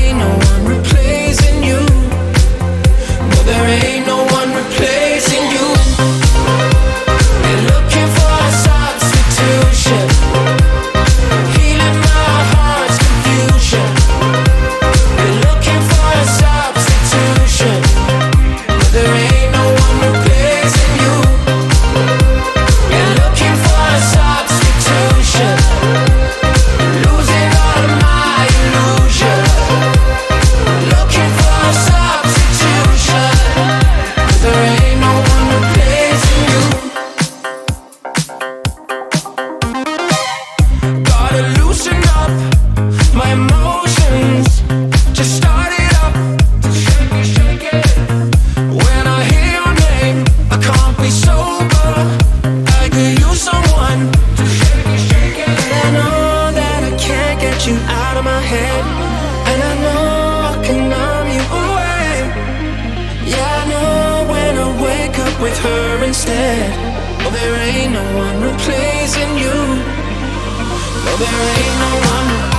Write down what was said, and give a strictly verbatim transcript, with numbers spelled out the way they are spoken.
ain't no one replacing you. No, there ain't no one replacing you. You're looking for a substitution, healing my heart's confusion. You're looking for a substitution. No, there ain't no one replacing you. You're looking for a substitution, losing all of my illusion. Looking for a substitution. There ain't no one replacing you. Gotta loosen up my emotions. Just start it up. Shake it, shake it. When I hear your name, I can't be sober. I could use someone to shake it, shake it. I know that I can't get you out of my head, and I know I can numb you away. Yeah, I know when I wake up with her instead. Oh, there ain't no one replacing you. No, there ain't no one